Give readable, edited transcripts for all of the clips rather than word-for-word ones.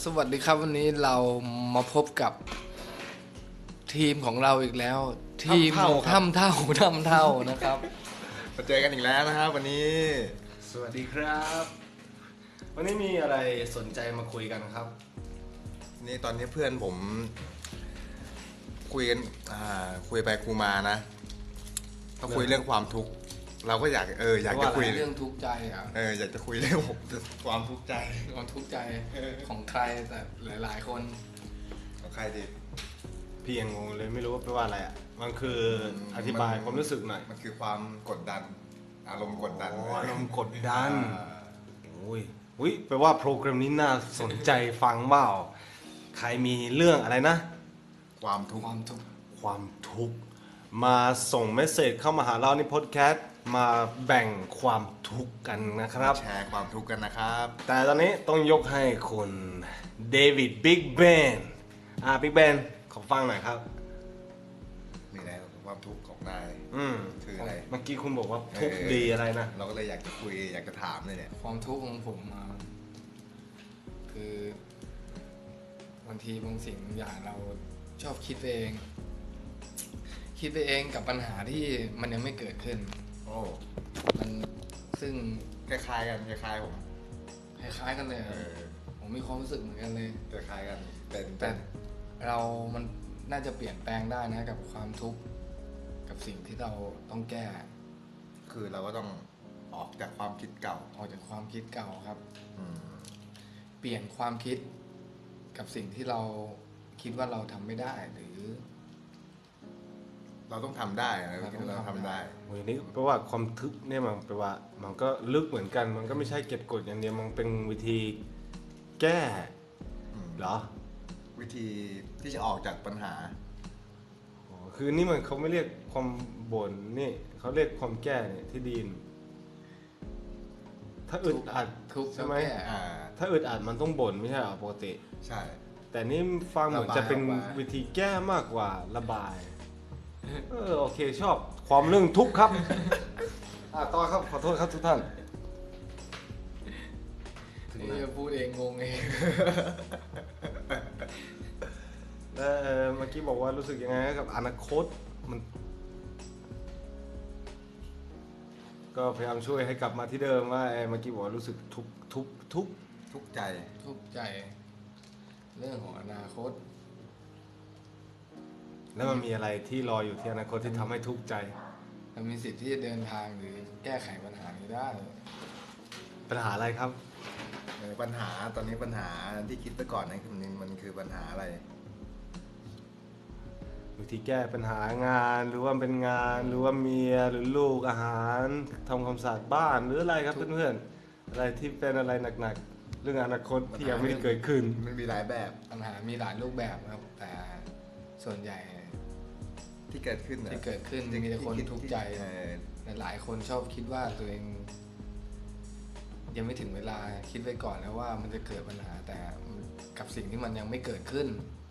สวัสดีครับวันนี้เรามาพบกับทีมของเราอีกแล้วทีมถ้ำเท่านะครับมาเจอกันอีกแล้วนะครับวันนี้สวัสดีครับวันนี้มีอะไรสนใจมาคุยกันครับนี่ตอนนี้เพื่อนผมคุยกันคุยไปคุยมานะก็คุยเรื่องความทุกข์เราก็อยากจะคุยเรื่องทุกข์ใจอยากจะคุยเรื่องความทุกข์ใจของใครแต่หลายๆคนของใครดีพี่ยังงงเลยไม่รู้ว่าแปลว่าอะไรอ่ะมันคืออธิบายความรู้สึกหน่อยมันคือความกดดันอารมณ์กดดันอารมณ์กดดันอุ้ยแปลว่าโปรแกรมนี้น่าสนใจฟังเปล่าใครมีเรื่องอะไรนะความทุกข์มาส่งเมสเสจเข้ามาหาเราในพอดแคสต์มาแบ่งความทุกข์กันนะครับแชร์ความทุกข์กันนะครับแต่ตอนนี้ต้องยกให้คุณเดวิดบิ๊กแบนบิ๊กแบนขอฟังหน่อยครับมีอะไรความทุกข์ของนายคืออะไรเมื่อกี้คุณบอกว่าทุกข์ดีอะไรนะเราก็เลยอยากจะคุยอยากจะถามเลยเนี่ยความทุกข์ของผมคือบางทีบางสิ่งอย่างเราชอบคิดไปเองกับปัญหาที่มันยังไม่เกิดขึ้นมันซึ่งคล้ายๆกันคล้ายๆผมคล้ายๆกันเลยผมมีความรู้สึกเหมือนกันเลยคล้ายๆกันแต่เรามันน่าจะเปลี่ยนแปลงได้นะกับความทุกข์กับสิ่งที่เราต้องแก้คือเราก็ต้องออกจากความคิดเก่าครับเปลี่ยนความคิดกับสิ่งที่เราคิดว่าเราทำไม่ได้หรือเราต้องทำได้เราทำได้นี่เพราะว่าความทุกข์เนี่ยมันแปลว่ามันก็ลึกเหมือนกันมันก็ไม่ใช่เก็บกดอย่างเดียวมันเป็นวิธีแก้เหรอวิธีที่จะออกจากปัญหาคือนี่มันเขาไม่เรียกความบ่นนี่เขาเรียกความแก้เนี่ยที่ดีนถ้าอึดอัดใช่ไหมถ้าอึดอัดมันต้องบ่นไม่ใช่หรอปกติใช่แต่นี่ฟังเหมือนจะเป็นวิธีแก้มากกว่าระบายโอเคชอบความเรื่องทุกข์ครับต่อครับขอโทษครับทุกท่านนี่พูดเองงงเองแล้วเมื่อกี้บอกว่ารู้สึกยังไงกับอนาคตมันก็พยายามช่วยให้กลับมาที่เดิมว่าเมื่อกี้บอกว่ารู้สึกทุกข์ใจเรื่องของอนาคตแล้วมันมีอะไรที่รออยู่ที่อนาคตที่ทำให้ทุกข์ใจมันมีสิทธิ์ที่จะเดินทางหรือแก้ไขปัญหานี้ได้ปัญหาอะไรครับปัญหาตอนนี้ปัญหาที่คิดไปก่อนนะมันคือปัญหาอะไรวิธีแก้ปัญหางานหรือว่าเป็นงานหรือว่าเมียหรือลูกอาหารทำความสะอาดบ้านหรืออะไรครับเพื่อนๆอะไรที่เป็นอะไรหนักๆเรื่องอนาคตที่ยังไม่ได้เกิดขึ้นมันมีหลายแบบปัญหามีหลายรูปแบบครับแต่ส่วนใหญ่ที่เกิดขึ้นมีแต่คนทุกข์ใจหลายคนชอบคิดว่าตัวเองยังไม่ถึงเวลาคิดไว้ก่อนแล้วว่ามันจะเกิดปัญหาแต่กับสิ่งที่มันยังไม่เกิดขึ้น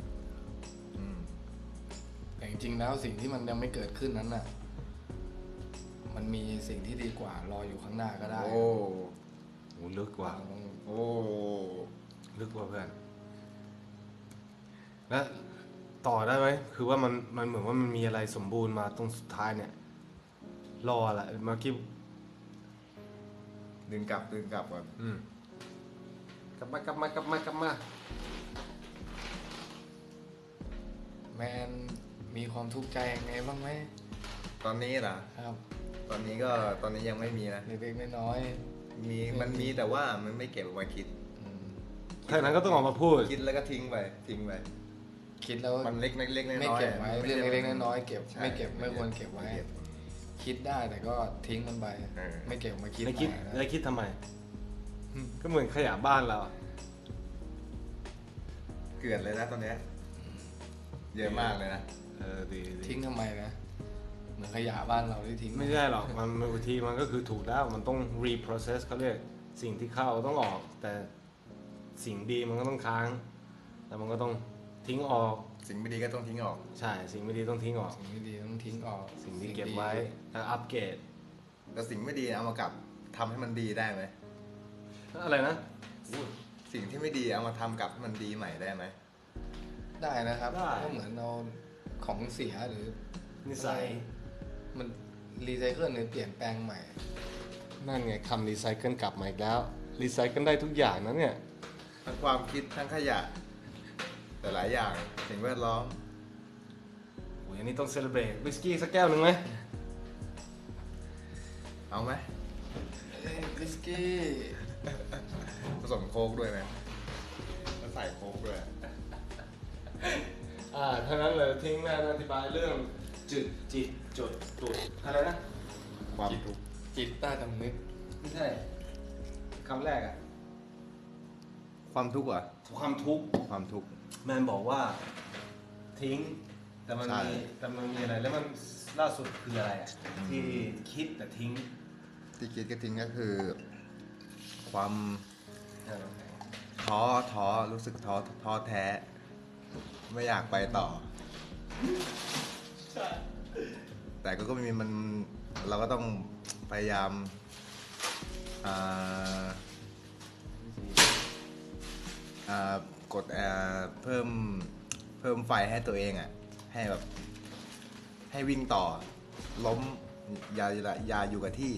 แต่จริงๆแล้วสิ่งที่มันยังไม่เกิดขึ้นนั้นน่ะมันมีสิ่งที่ดีกว่ารออยู่ข้างหน้าก็ได้โอ้ลึกกว่าลึกกว่าเพื่อนแล้วต่อได้ไหมคือว่ามันเหมือนว่ามันมีอะไรสมบูรณ์มาตรงสุดท้ายเนี่ยรออะไรเมื่อกี้ดึงกลับก่อนกลับมาแมนมีความทุกข์ใจยังไงบ้างไหมตอนนี้เหรอครับตอนนี้ยังไม่มีนะเล็กๆน้อยมันมีแต่ว่ามันไม่เก็บไว้คิดแค่นั้นก็ต้องออกมาพูดคิดแล้วก็ทิ้งไปคิดแล้วมันเล็กน้อยไม่เก็บไว้เรื่องเล็กๆน้อยๆเก็บไม่เก็บไม่ควรเก็บไว้คิดได้แต่ก็ทิ้งมันไปไม่เก็บมาคิดแล้วคิดทำไมก็เหมือนขยะบ้านเราเกลื่อนเลยนะตอนนี้เยอะมากเลยนะดีทิ้งทำไมนะเหมือนขยะบ้านเราที่ทิ้งไม่ใช่หรอกมันบางทีมันก็คือถูกแล้วมันต้อง reprocess เขาเรียกสิ่งที่เข้าต้องออกแต่สิ่งดีมันก็ต้องค้างแต่มันก็ต้องทิ้งออกสิ่งไม่ดีก็ต้องทิ้งออกใช่สิ่งไม่ดีต้องทิ้งออกสิ่งไม่ดีต้องทิ้งออกสิ่งที่เก็บไว้แล้วอัปเกรดแล้วสิ่งไม่ดีเอามากลับทำให้มันดีได้ไหมอะไรนะสิ่งที่ไม่ดีเอามาทำกลับมันดีใหม่ได้ไหมได้นะครับได้ก็เหมือนเราของเสียหรือนิสัยมันรีไซเคิลหรือเปลี่ยนแปลงใหม่นั่นไงคำรีไซเคิลกลับมาอีกแล้วรีไซเคิลได้ทุกอย่างนะเนี่ยทั้งความคิดทั้งขยะ แต่หลายอย่างสิ่งแวดล้อมโอ้ยอันนี้ต้องเซเลบรตวิสกี้สักแก้วหนึ่งไหมเอาไหมวิสกี้ผสมโค้กด้วยไหมแล้วใส่โค้กด้วยถ้านั้นเลยทิ้งแม่อธิบายเรื่องจิตจดตุดอะไรนะความทุกข์จิตใต้สำนึกไม่ใช่คำแรกอะความทุกข์เหรอความทุกข์ความทุกข์แมนบอกว่าทิ้งแต่มันใช่มีอะไรแล้วมันล่าสุดคืออะไรอะที่คิดแต่ทิ้งที่คิดก็ทิ้งก็คือ ความเออท้อรู้สึกท้อแท้ ไม่อยากไปต่อ แต่ก็ไม่มีมันเราก็ต้องพยายามกดเพิ่มไฟให้ตัวเองอ่ะให้แบบให้วิ่งต่อล้มอย่าอยู่กับที่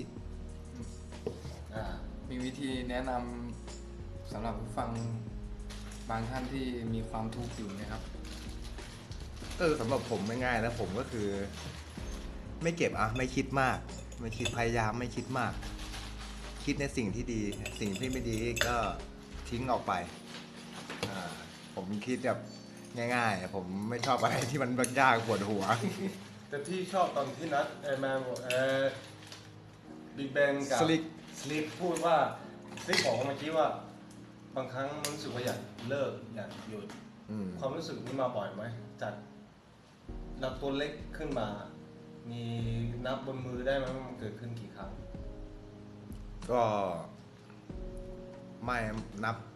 มีวิธีแนะนำสำหรับผู้ฟังบางท่านที่มีความทุกข์อยู่นะครับสำหรับผมง่ายๆนะผมก็คือ ไม่เก็บไม่คิดมากไม่คิดพยายามไม่คิดมาก คิดในสิ่งที่ดีสิ่งที่ไม่ดีก็ทิ้งออกไปผมคิดแบบง่ายๆผมไม่ชอบอะไรที่มันยากปวดหัวแต่ที่ชอบตอนที่นัดแมนบอกบิ๊กแบงกับ สลิปพูดว่าสลิปบอกเมื่อกี้ว่าบางครั้งมันรู้สึกว่าอยากเลิกอยากหยุด ความรู้สึกนี้มาบ่อยไหมจากเราตัวเล็กขึ้นมา มีนับบนมือได้ไหมว่ามันเกิดขึ้นกี่ครั้งก็ไม่นับ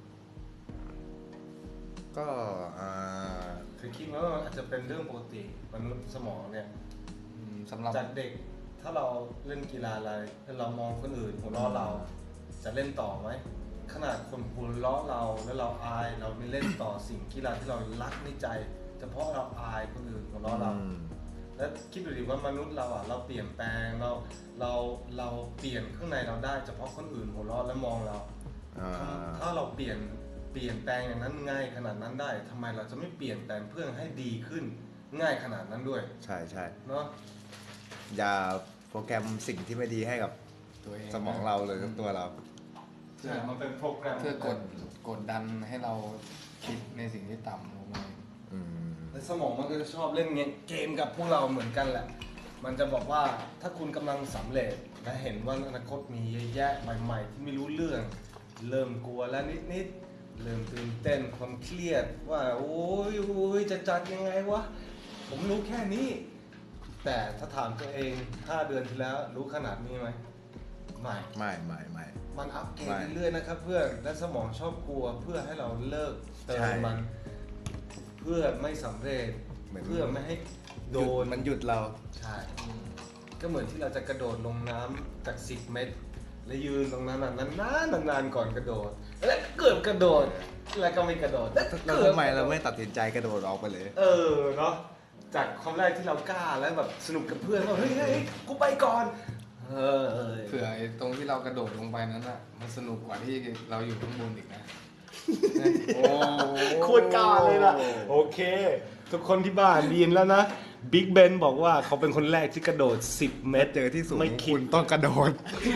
ก็คือคิดว่ามันอาจจะเป็นเรื่องปกติมนุษย์สมองเนี่ยสำหรับจากเด็กถ้าเราเล่นกีฬาอะไรแล้วเรามองคนอื่นหัวเราะเราจะเล่นต่อไหมขนาดคนหัวเราะเราแล้วเราอายเราไม่เล่นต่อสิ่งกีฬาที่เรารักในใจเฉพาะเราอายคนอื่นหัวเราะเราแล้วคิดดูดิว่ามนุษย์เราเราเปลี่ยนแปลงเราเปลี่ยนข้างในเราได้เฉพาะคนอื่นหัวเราะและมองเราถ้าเราเปลี่ยนแปลงอย่างนั้นง่ายขนาดนั้นได้ทำไมเราจะไม่เปลี่ยนแปลงเพื่อให้ดีขึ้นง่ายขนาดนั้นด้วยใช่เนาะอย่าโปรแกรมสิ่งที่ไม่ดีให้กับตัวเองสมองเราเลยกับตัวเราใช่มันเป็นโปรแกรมเพื่อกดดันให้เราคิดในสิ่งที่ต่ำลงมาแล้วสมองมันก็จะชอบเล่นเกมกับพวกเราเหมือนกันแหละมันจะบอกว่าถ้าคุณกำลังสำเร็จและเห็นว่าอนาคตมีเยอะแยะใหม่ๆที่ไม่รู้เรื่องเริ่มกลัวแล้วนิดเริ่มตื่นเต้นความเครียดว่าโอ้ยจะจัดยังไงวะผมรู้แค่นี้แต่ถ้าถามตัวเอง5 เดือนที่แล้วรู้ขนาดนี้ไหมไม่ มันอัปเกรดเรื่อยๆนะครับเพื่อนและสมองชอบกลัวเพื่อให้เราเลิกเติมมันเพื่อไม่สำเร็จเพื่อไม่ให้โดนมันหยุดเราใช่ก็เหมือนที่เราจะกระโดดลงน้ำจาก10 เมตรแล้วยืนตรงนั้นนานก่อนกระโดดแล้วเกิดกระโดดแล้วก็ไม่กระโดดแล้วทำไมเราไม่ตัดสินใจกระโดดออกไปเลยเนาะจากความแรกที่เรากล้าแล้วแบบสนุกกับเพื่อนว่าเฮ้ยกูไปก่อนเผื่อตรงที่เรากระโดดลงไปนั้นอ่ะมันสนุกกว่าที่เราอยู่ข้างบนอีกนะโอ้โคตรกล้าเลยล่ะโอเคทุกคนที่บ้านได้ยินแล้วนะบิ๊กเบนบอกว่าเขาเป็นคนแรกที่กระโดด10 เมตรเจอที่สูงไม่คิดต้องกระโดด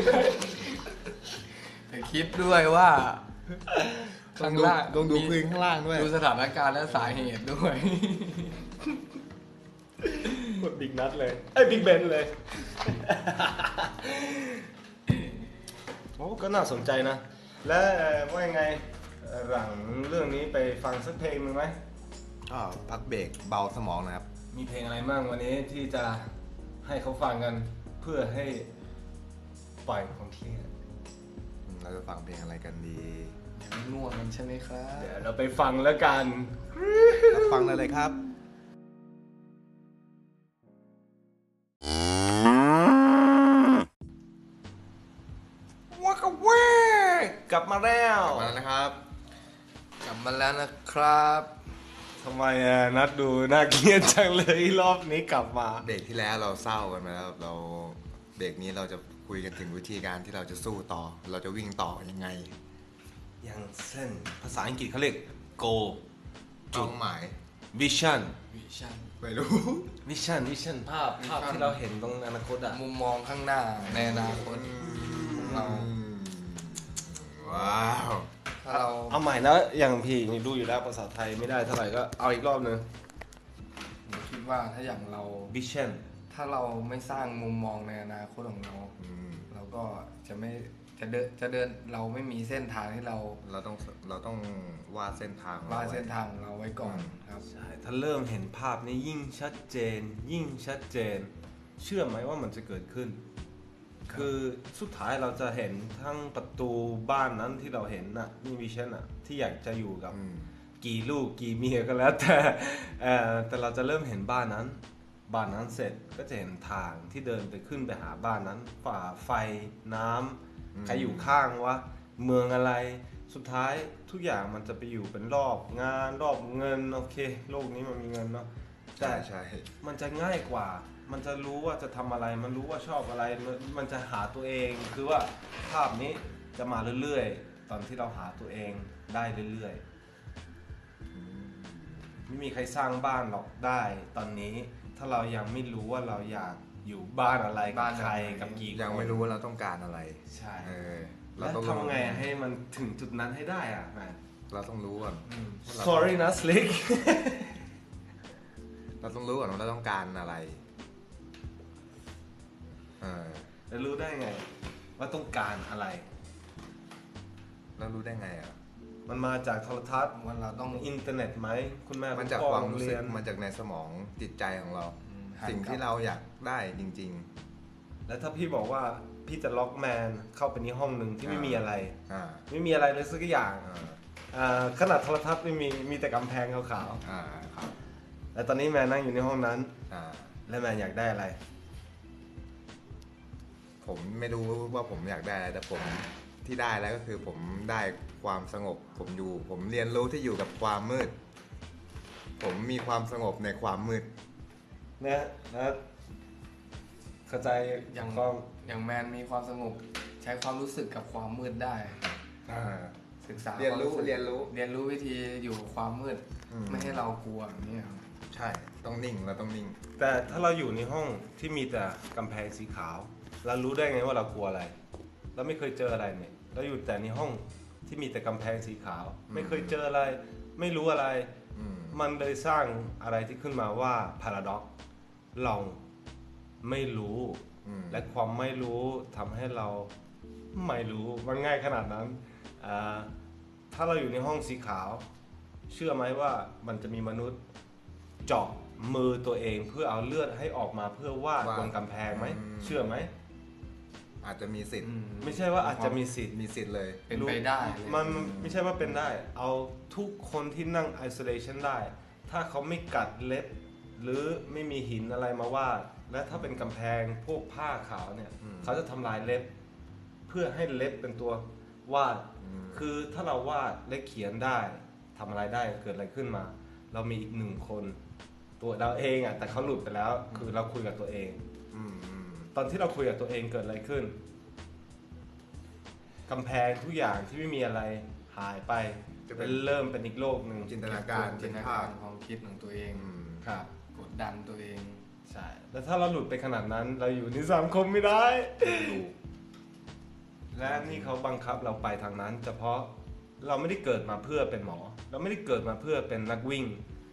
แต่คิดด้วยว่าต้องดูพื้นข้างล่างด้วยดูสถานการณ์และสาเหตุด้วยกดบิ๊กนัทเลยบิ๊กเบนเลยโอ้ก็น่าสนใจนะและว่ายังไงหลังเรื่องนี้ไปฟังสักเพลงหนึ่งไหมก็พักเบรกเบาสมองนะครับมีเพลงอะไรบ้างวันนี้ที่จะให้เขาฟังกันเพื่อให้ปล่อยความเครียดเราจะฟังเพลงอะไรกันดีง่วงกันใช่ไหมครับเดี๋ยวเราไปฟังแล้วกันฟังเลยครับกลับมาแล้วนะครับมาแล้วนะครับทำไมนัดดูน่าเกลียดจังเลยรอบนี้กลับมาเบรกที่แล้วเราเศร้ากันมาแล้วเราเบรกนี้เราจะคุยกันถึงวิธีการที่เราจะสู้ต่อ เราจะวิ่งต่อยังไงอย่างเช่นภาษาอังกฤษเขาเรียก goal เป้าหมาย vision วิชั่นไม่รู้ vision ภาพที่เราเห็นตรงอนาคตอะมุมมองข้างหน้าในอนาคตของเราว้าวถ้าเราเอาใหม่นะอย่างพี่นี่รู้อยู่แล้วภาษาไทยไม่ได้เท่าไหร่ก็เอาอีกรอบนึงผมคิดว่าถ้าอย่างเรา vision ถ้าเราไม่สร้างมุมมองในอนาคตของเรา เราก็จะไม่จะเดินเราไม่มีเส้นทางที่เราเราต้องวาดเส้นทางวาดเส้นทางของเราไว้ก่อนครับใช่ถ้าเริ่มเห็นภาพนี้ยิ่งชัดเจน เชื่อไหมว่ามันจะเกิดขึ้น คือสุดท้ายเราจะเห็นทั้งประตูบ้านนั้นที่เราเห็นน่ะนี่วิชั่นอะที่อยากจะอยู่กับกี่ลูกกี่เมียก็แล้วแต่เราจะเริ่มเห็นบ้านนั้นเสร็จก็จะเห็นทางที่เดินไปขึ้นไปหาบ้านนั้นฝ่าไฟน้ำใครอยู่ข้างวะเมืองอะไรสุดท้ายทุกอย่างมันจะไปอยู่เป็นรอบงานรอบเงินโอเคโลกนี้มันมีเงินเนาะใช่ใช่มันจะง่ายกว่า มันจะรู้ว่าจะทำอะไรมันรู้ว่าชอบอะไรมันจะหาตัวเองคือว่าภาพนี้จะมาเรื่อยๆตอนที่เราหาตัวเองได้เรื่อยๆไม่มีใครสร้างบ้านหรอกได้ตอนนี้ถ้าเรายังไม่รู้ว่าเราอยากอยู่บ้านอะไรกับใครกับกี่คนยังไม่รู้ว่าเราต้องการอะไรใช่เราแล้วต้องทำไงให้มันถึงจุดนั้นให้ได้อ่ะแมนเราต้องรู้ก่อน sorry นะ slick เราต้องรู้ก่อนว่าเราต้องการอะไรแล้วรู้ได้ไงว่าต้องการอะไรแล้วรู้ได้ไงอ่ะมันมาจากโทรทัศน์ว่าเราต้องอินเทอร์เน็ตไหมคุณแม่มันจากณพ่อความรู้สึกโงเยนมันจากในสมองจิตใจของเราหันสิ่งกลับที่เราอยากได้จริงแล้วถ้าพี่บอกว่าพี่จะล็อกแมนเข้าไปในห้องหนึ่งที่ไม่มีอะไรๆไม่มีอะไรเลยสักอย่างขนาดโทรทัศน์ไม่มีแต่กำแพงขาวครับๆแต่ตอนนี้แมนนั่งอยู่ในห้องนั้น และแมนอยากได้อะไรผมไม่รู้ว่าผมอยากได้อะไรแต่ผมที่ได้แล้วก็คือผมได้ความสงบผมเรียนรู้ที่อยู่กับความมืด ผมมีความสงบในความมืดเนี่ยนะเข้าใจอย่างความอย่างแมนมีความสงบใช้ความรู้สึกกับความมืดได้ ศึกษาเรียนรู้ความสึกเรียนรู้เรียนรู้วิธีอยู่กับความมืด ไม่ให้เรากลัวอย่างนี้ครับใช่ต้องนิ่งเราต้องนิ่งแต่ถ้าเราอยู่ในห้องที่มีแต่กำแพงสีขาว เรารู้ได้ไงว่าเรากลัวอะไร เราไม่เคยเจออะไรเนี่ยเราอยู่แต่ในห้องที่มีแต่กำแพงสีขาว ไม่เคยเจออะไร ไม่รู้อะไร มันเลยสร้างอะไรที่ขึ้นมาว่า paradox เราไม่รู้ และความไม่รู้ทำให้เราไม่รู้มันง่ายขนาดนั้นถ้าเราอยู่ในห้องสีขาว เชื่อไหมว่ามันจะมีมนุษย์เจาะมือตัวเองเพื่อเอาเลือดให้ออกมาเพื่อวาดบนกำแพงไหมเชื่อไหมอาจจะมีสิทธิ์ไม่ใช่ว่าอาจจะมีสิทธิ์มีสิทธิ์เลยเป็นไปได้เลยมันไม่ใช่ว่าเป็นได้ เอาทุกคนที่นั่ง isolation ได้ ถ้าเขาไม่กัดเล็บ หรือไม่มีหินอะไรมาวาด และถ้าเป็นกำแพงพวกผ้าขาวเนี่ย เขาจะทำลายเล็บ เพื่อให้เล็บเป็นตัววาด คือถ้าเราวาดและเขียนได้ทำอะไรได้เกิดอะไรขึ้นมา เรามีอีกหนึ่งคน ตัวเราเองอ่ะแต่เขาหลุดไปแล้ว คือเราคุยกับตัวเอง ตอนที่เราคุยกับตัวเองเกิดอะไรขึ้นกำแพงทุกอย่างที่ไม่มีอะไรหายไปจะเป็นเริ่มเป็นอีกโลกหนึ่งจินตนาการจิเป็น นตนาภาการพความคิดของตัวเองครับกดดันตัวเองใช่แล้วถ้าเราหลุดไปขนาดนั้น เราอยู่ในสังคมไม่ได้ และนี่เขาบังคับเราไปทางนั้นเฉพาะเราไม่ได้เกิดมาเพื่อเป็นหมอ เราไม่ได้เกิดมาเพื่อเป็นนักวิ่ง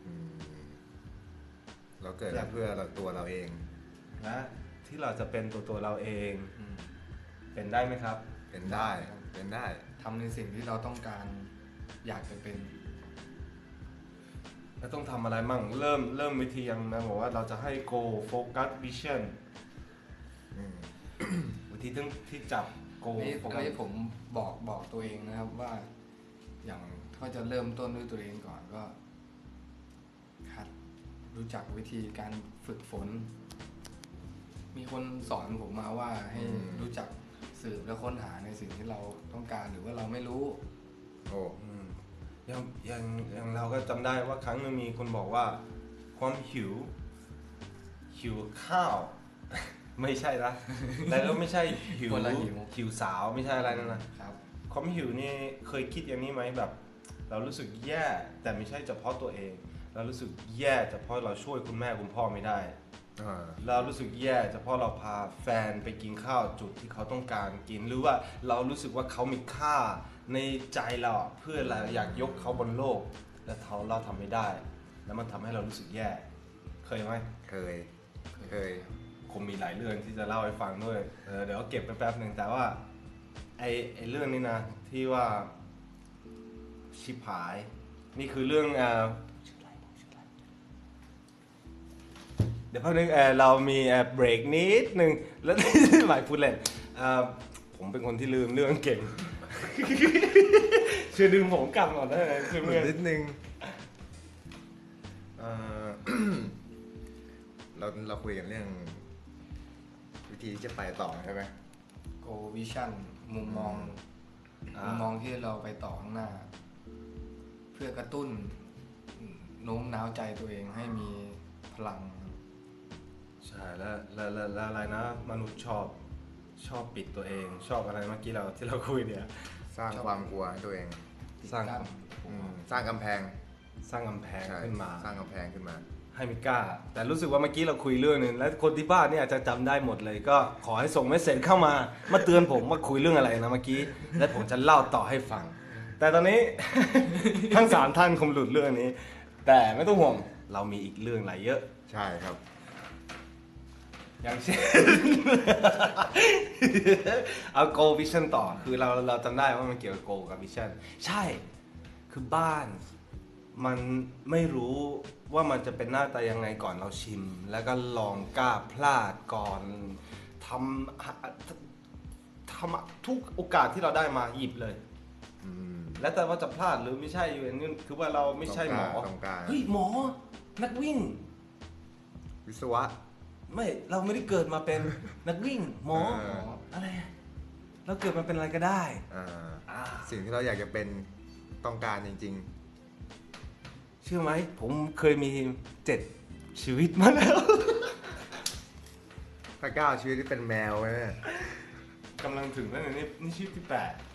เราเกิดมาเพื่อตัวเราเองและที่เราจะเป็นตัวเราเองเป็นได้ไหมครับเป็นได้เป็นได้ทำในสิ่งที่เราต้องการอยากจะเป็นแล้วต้องทำอะไรมั่งเริ่มวิธียังนะบอกว่าเราจะให้ goal focus vision วิธีที่จับ goal นี่ focus ผมบอกตัวเองนะครับว่า อย่างถ้าจะเริ่มต้นด้วยตัวเองก่อนก็หัดรู้จักวิธีการฝึกฝน มีคนสอนผมมาว่าให้รู้จักสืบและค้นหาในสิ่งที่เราต้องการหรือว่าเราไม่รู้โอ้อย่างเราก็จำได้ว่าครั้งหนึงมีคนบอกว่าความหิวข้าว ไม่ใช่ละแล้วก็ไม่ใช่หิวคนละหิวหิวสาวไม่ใช่อะไรนั่นนะครับ ความหิวนี่เคยคิดอย่างนี้ไหมแบบ เรารู้สึกแย่แต่ไม่ใช่เฉพาะตัวเอง เรารู้สึกแย่เฉพาะเราช่วยคุณแม่คุณพ่อไม่ได้ เรารู้สึกแย่เฉพาะเราพาแฟนไปกินข้าวจุดที่เขาต้องการกินหรือว่าเรารู้สึกว่าเขามีค่าในใจเราเพื่อเราอยากยกเขาบนโลกและเราทำไม่ได้ แล้วมันทำให้เรารู้สึกแย่เคยไหมเคยคงมีหลายเรื่องที่จะเล่าให้ฟังด้วยเดี๋ยวเก็บไปแป๊บหนึ่งแต่ว่าไอเรื่องนี้นะที่ว่าชิบหายนี่คือเรื่องเดี๋ยวพักนึงเรามีเบรกนิดนึงแล้ว หมายพูดเล่นผมเป็นคนที่ลืมเรื่องเก่ง ช่วยดึงผมกลับก่อนได้ไหมเพื่อนนิดนึงเราคุยกันเรื่องวิธีที่จะไปต่อใช่ไหม Go Vision มุมมองที่เราไปต่อข้างหน้า เพื่อกระตุ้นโน้มน้าวใจตัวเองให้มีพลังใช่แล้วอะไรนะมนุษย์ชอบปิดตัวเอง ชอบอะไรเมื่อกี้ที่เราคุยเนี่ยสร้างความกลัวให้ตัวเองสร้างสร้างกำแพง ใช่ขึ้นมาสร้างกำแพงขึ้นมาให้ไม่กล้า แต่รู้สึกว่าเมื่อกี้เราคุยเรื่องนึงแล้วคนที่บ้านเนี่ยอาจจะจำได้หมดเลย ก็ขอให้ส่งเมสเซจเข้ามาเตือนผมว่าคุยเรื่องอะไรนะเมื่อกี้และผมจะเล่าต่อให้ฟัง แต่ตอนนี้ ทั้ง3ท่านคงหลุดเรื่องนี้ แต่ไม่ต้องห่วงเรามีอีกเรื่องหลายเยอะใช่ครับอย่างเช่น เอา Go Vision ต่อคือเราจำได้ว่ามันเกี่ยวกับ Go กับ Vision ใช่คือบ้านมันไม่รู้ว่ามันจะเป็นหน้าตายังไงก่อนเราชิม แล้วก็ลองกล้าพลาดก่อนทำทุกโอกาสที่เราได้มาหยิบเลย แล้วแต่ว่าจะพลาดหรือไม่ใช่อยู่นี่คือว่าเราไม่ใช่หมอต้องการเฮ้ยหมอนักวิ่งวิศวะไม่เราไม่ได้เกิดมาเป็น นักวิ่งหมอเอออะไรเราเกิดมาเป็นอะไรก็ได้สิ่งที่เราอยากจะเป็นต้องการจริงเชื่อไหมผมเคยมี7ชีวิตมาแล้วๆ ถ้าก้าวชีวิตที่เป็นแมวเนี่ยกำลังถึงแล้วเนี่ยนี่ชีวิตที่8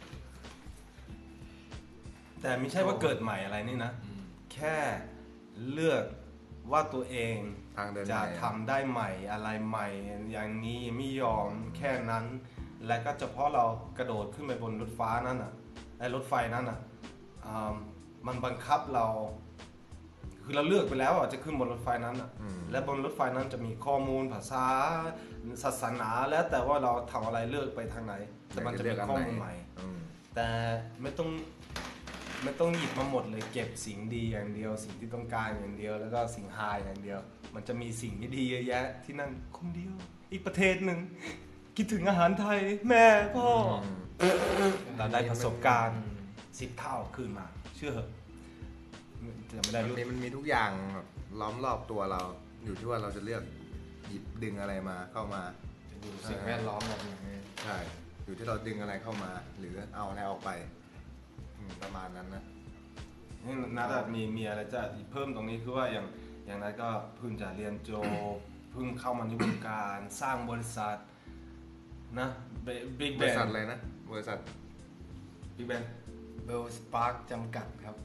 แต่ไม่ใช่ว่าเกิดใหม่อะไรนี่นะ แค่เลือกว่าตัวเองทางเดินจะใหม่ทำได้ใหม่อะไรใหม่ อย่างนี้ไม่ยอมแค่นั้น และก็เฉพาะเรากระโดดขึ้นไปบนรถฟ้านั้นอ่ะไอ้รถไฟนั้นอ่ะมันบังคับเรา คือเราเลือกไปแล้วอ่ะจะขึ้นบนรถไฟนั้นอ่ะและบนรถไฟนั้นจะมีข้อมูลภาษาศาสนาแล้วแต่ว่าเราทำอะไรเลือกไปทางไหน แต่มันจะมีข้อมูลใหม่ แต่ไม่ต้องหยิบมาหมดเลยเก็บสิ่งดีอย่างเดียว สิ่งที่ต้องการอย่างเดียว แล้วก็สิ่งหายอย่างเดียว มันจะมีสิ่งที่ดีเยอะแยะที่นั่งคนเดียว อีกประเทศหนึ่งคิดถึงอาหารไทย แม่พ่อเราได้ประสบการณ์10 เท่าคืนมา เชื่อเหอะจะไม่ได้รู้มันมีทุกอย่างแบบล้อมรอบตัวเรา อยู่ที่ว่าเราจะเลือกหยิบดึงอะไรมาเข้ามาจะดูสิ่งแวดล้อมแบบไหนใช่ อยู่ที่เราดึงอะไรเข้ามา หรือเอาอะไรออกไปประมาณนั้นนะนี่นัดมีอะไรจะเพิ่มตรงนี้คือว่าอย่างนัดก็เพิ่งจะเรียนจบเพิ่งเข้ามาในวงการสร้างบริษัทนะบิ๊กบแบริษัทนอะไรนะ บริษัทบิ๊กแบนเบลสปาร์กจำกัดครับ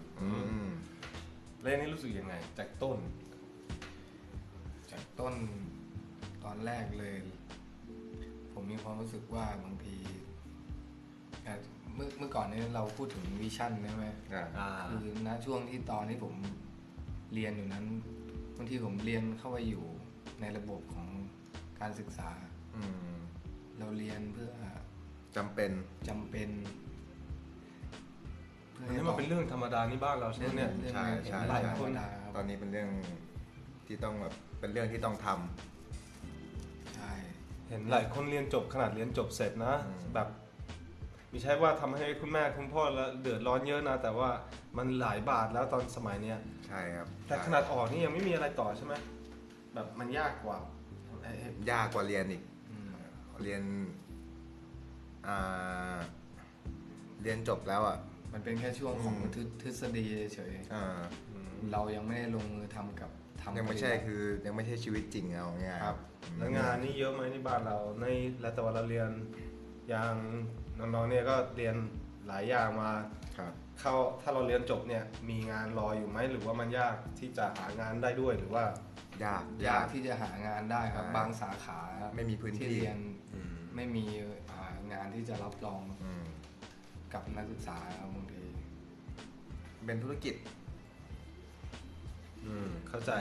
เรื่องนี้รู้สึกยังไงจากต้นจากต้นตอนแรกเลย ผมมีความรู้สึกว่าบางทีเมื่อก่อนนี้เราพูดถึงวิชั่นใช่ไหมคือณช่วงที่ตอนที่ผมเรียนอยู่นั้นบางทีผมเรียนเข้าไปอยู่ในระบบของการศึกษาเราเรียนเพื่อจำเป็นอันนี้มันเป็นเรื่องธรรมดานี่บ้านเราใช่ไหมเนี่ยใช่ใช่หลายคนตอนนี้เป็นเรื่องที่ต้องแบบเป็นเรื่องที่ต้องทใช่เห็นหลายคนเรียนจบขนาดเรียนจบเสร็จนะแบบไม่ใช่ว่าทำให้คุณแม่คุณพ่อแล้วเดือดร้อนเยอะนะแต่ว่ามันหลายบาทแล้วตอนสมัยเนี้ยำใช่ครับแต่ขนาดออกนี่ยังไม่มีอะไรต่อใช่ไหมแบบมันยากกว่ายากกว่าเรียนอีกเรียนเรียนจบแล้วอ่ะมันเป็นแค่ช่วงของทฤษฎีเฉยอ่าๆเรายังไม่ได้ลงมือทำกับทำยังไม่ใช่คือยังไม่ใช่ชีวิตจริงเอาง่ายๆครับแล้วงานนี่เยอะไหมในบ้านเราในแล้วแต่ว่าเราเรียนอย่างน้องๆเนี่ยก็เรียนหลายอย่างมาครับถ้าเราเรียนจบเนี่ยมีงานรออยู่ไหมหรือว่ามันยากที่จะหางานได้ด้วยหรือว่ายากยากที่จะหางานได้ครับ บางสาขาไม่มีพื้นที่เรียนอืมไม่มีงานที่จะรับรองอืมกับนักศึกษาบางทีเป็นธุรกิจเข้าใจ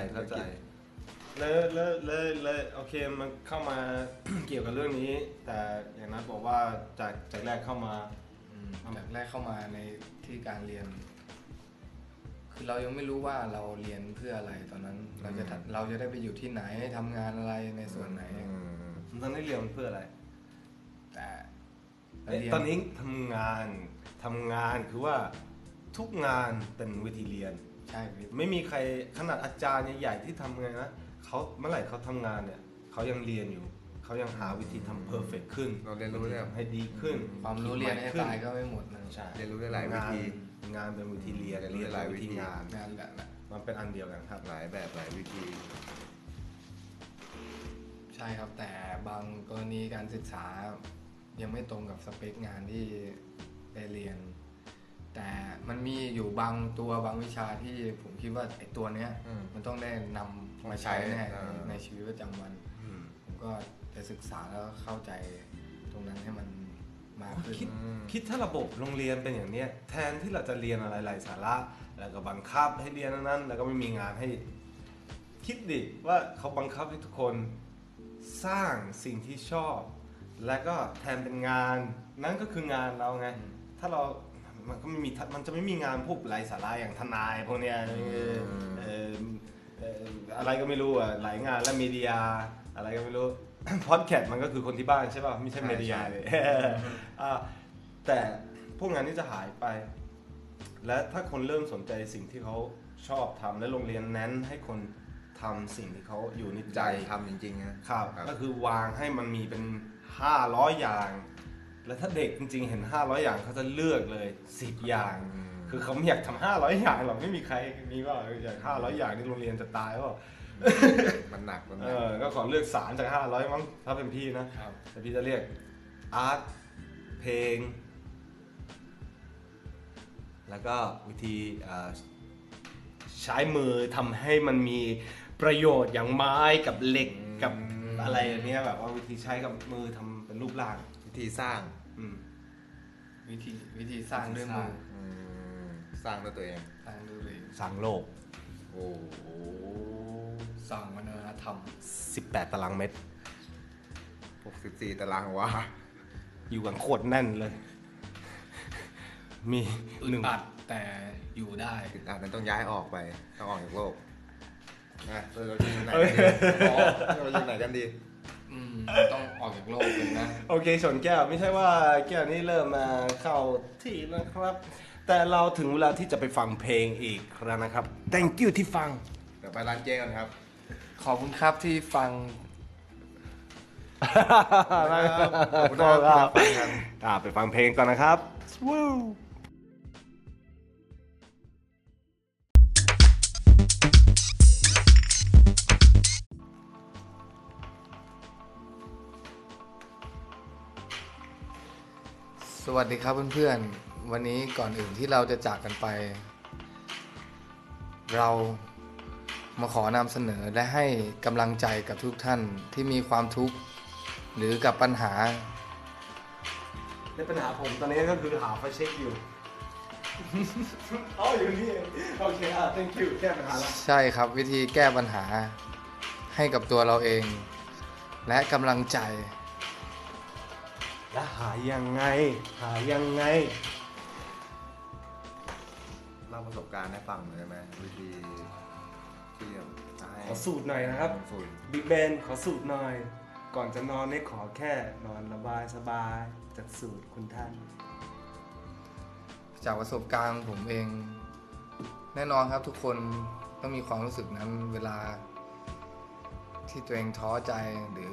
เลยโอเคมันเข้ามา เกี่ยวกับเรื่องนี้ แต่อย่างนั้นบอกว่าจากแรกเข้ามาจากแรกเข้ามาในที่การเรียน คือเรายังไม่รู้ว่าเราเรียนเพื่ออะไรตอนนั้น เราจะได้ไปอยู่ที่ไหนทำงานอะไรในส่วนไหนตอนนี้เรียนเพื่ออะไรแต่ตอนนี้ทำงานคือว่าทุกงานเป็นวิธีเรียนใช่พี่ไม่มีใครขนาดอาจารย์ใหญ่ๆที่ทำไงนะเขาเมื่อไหร่เขาทำงานเนี่ยเขายังเรียนอยู่เขายังหาวิธีทำเพอร์เฟกขึ้นเราเรียนรู้ได้ให้ดีขึ้นความรู้เรียนให้ตายก็ไม่หมดนะใช่เรียนรู้ได้หลายวิธีงานเป็นวิธีเรียนเรียนรู้ได้หลายวิธีงานงานแบบนั้นมันเป็นอันเดียวกันครับหลายแบบหลายวิธีใช่ครับ แต่บางกรณีการศึกษายังไม่ตรงกับสเปคงานที่ไปเรียน แต่มันมีอยู่บางตัวบางวิชาที่ผมคิดว่าไอ้ตัวเนี้ย มันต้องได้นำมาใช้แน่ ในชีวิตประจำวัน ผมก็จะศึกษาแล้วก็เข้าใจตรงนั้นให้มันมากขึ้นคิดถ้าระบบโรงเรียนเป็นอย่างเนี้ยแทนที่เราจะเรียนอะไรไร้สาระแล้วก็บังคับให้เรียนนั้นแล้วก็ไม่มีงานให้ คิดดิว่าเขาบังคับให้ทุกคนสร้างสิ่งที่ชอบ แล้วก็แทนเป็นงานนั่นก็คืองานเราไง ถ้าเรามันจะไม่มีงานพวกไร้สาระอย่างทนายพวกเนี้ยอะไรก็ไม่รู้อ่ะหลายงานและมีเดียอะไรก็ไม่รู้ พอดแคสต์มันก็คือคนที่บ้านใช่ป่ะไม่ใช่มีเดียเลย แต่พวกงานนี้จะหายไป และถ้าคนเริ่มสนใจสิ่งที่เขาชอบทำและโรงเรียนเน้นให้คนทำสิ่งที่เขาอยู่ในใจทำจริงๆนะครับก็คือวางให้มันมีเป็น500อย่าง แล้วถ้าเด็กจริงๆเห็น500อย่างเขาจะเลือกเลย10อย่าง คือเขาไม่อยากทำ500อย่างหรอกไม่มีใครมีว่าอยาก500อย่างนี่โรงเรียนจะตายว่ามันหนักก็ขอเลือก3จาก500มั้งถ้าเป็นพี่นะแต่พี่จะเรียกอาร์ตเพลงแล้วก็วิธีใช้มือทำให้มันมีประโยชน์อย่างไม้กับเหล็กกับอะไรอย่างเนี้ยแบบว่าวิธีใช้กับมือทำเป็นรูปร่างวิธีสร้างวิธีสร้างด้วยมือสร้างด้วยตัวเองสร้างด้วยตัวเองสร้างโลกโอ้โหสร้างวัฒนธรรม 18 ตารางเมตร 64 ตารางวาอยู่กันโคตรแน่นเลย มีอึดอัดแต่อยู่ได้นั้นต้องย้ายออกไปต้องออกจากโลกนะเราจะอยู่ไหนกันดีเราจะอยู่ไหนกันดีต้องออกจากโลกเลยนะโอเคชนแก้วไม่ใช่ว่าแก้วนี้เริ่มมาเข้าที่นะครับ แต่เราถึงเวลาที่จะไปฟังเพลงอีกแล้วนะครับ thank you ที่ฟังเดี๋ยวไปร้านเจ๊กันครับขอบคุณครับที่ฟังขอบคุณครับที่รับฟังกันไปฟังเพลงก่อนนะครับสวัสดีครับเพื่อนๆ วันนี้ก่อนอื่นที่เราจะจากกันไป เรามาขอนำเสนอและให้กำลังใจกับทุกท่านที่มีความทุกข์หรือกับปัญหาในปัญหาผมตอนนี้ก็คือหาไฟเช็คอยู่ อ๋ออยู่นี่เองโอเคthank you แก้ปัญหาแล้วใช่ครับวิธีแก้ปัญหาให้กับตัวเราเอง และกำลังใจแล้วหายังไงเล่าประสบการณ์ให้ฟังหน่อยได้ไหมวิธีที่จะให้ขอสูตรหน่อยนะครับสูตรบิ๊กเบนขอสูตรหน่อย ก่อนจะนอนนี่ขอแค่นอนสบายจากสูตรคุณท่านจากประสบการณ์ผมเอง แน่นอนครับทุกคนต้องมีความรู้สึกนั้นเวลาที่ตัวเองท้อใจหรือ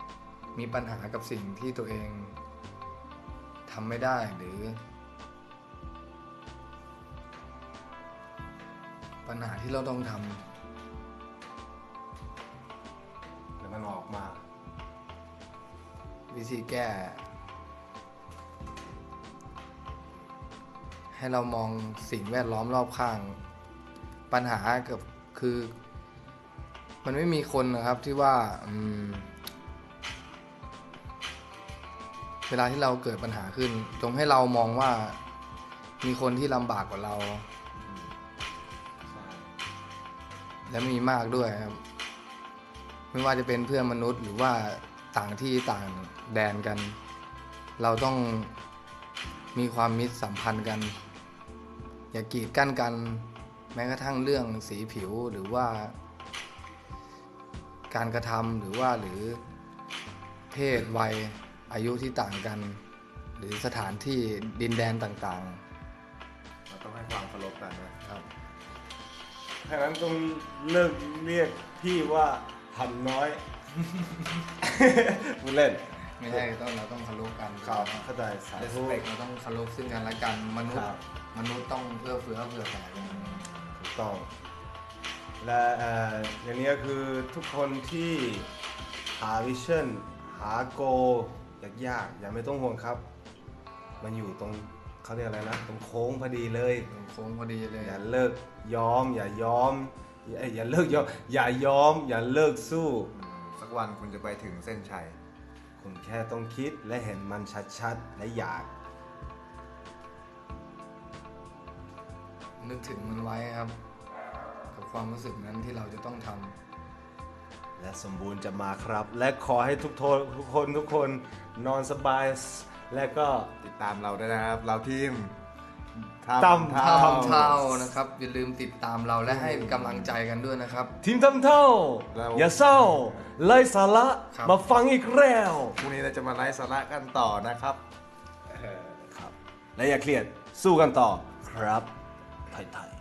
มีปัญหากับสิ่งที่ตัวเองทำไม่ได้หรือปัญหาที่เราต้องทแล้วมันออกมาำวิธีแก้ ให้เรามองสิ่งแวดล้อมรอบข้าง ปัญหาคือมันไม่มีคนนะครับที่ว่าเวลาที่เราเกิดปัญหาขึ้นจงให้เรามองว่ามีคนที่ลำบากกว่าเรา และมีมากด้วยครับ ไม่ว่าจะเป็นเพื่อนมนุษย์หรือว่าต่างที่ต่างแดนกัน เราต้องมีความมิตรสัมพันธ์กัน อย่ากีดกั้นกัน แม้กระทั่งเรื่องสีผิวหรือว่าการกระทำหรือเพศวัยอายุที่ต่างกัน หรือสถานที่ดินแดนต่างๆเราต้องให้ความเคารพกันนะครับถ้างั้นต้องเลิกเรียกพี่ว่าหันน้อย พูดเล่นไม่ใช่เราต้องเคารพกันครับเข้าใจสาและสธุเปกเราต้องเคารพซึ่งกันและกันมนุษครัย์บมนุษย์ต้องเอื้อเฟื้อเผื่อแผ่กันถูกต้อง และอย่างนี้ก็คือทุกคนที่หาวิชั่นหาโกยากๆอย่าไม่ต้องห่วงครับ มันอยู่ตรงเขาเรียกอะไรนะ ตรงโค้งพอดีเลยโค้งพอดีเลยอย่าเลิกยอม อย่ายอม อย่าเลิกยอม อย่ายอม อย่าเลิกสู้สักวันคุณจะไปถึงเส้นชัยคุณแค่ต้องคิดและเห็นมันชัดๆ และอยากนึกถึงมันไว้ครับ กับความรู้สึกนั้นที่เราจะต้องทำและสมบูรณ์จะมาครับ และขอให้ทุกคนนอนสบาย และก็ติดตามเราด้วยนะครับ เราทีมตำเท่าทำเท่านะครับ อย่าลืมติดตามเราและให้กำลังใจกันด้วยนะครับทีมทำเท่า อย่าเศร้าไร้สาระครับมาฟังอีกแล้วพรุ่งนี้เราจะมาไลฟ์สาระกันต่อนะครับครับ และอย่าเครียดสู้กันต่อครับไทย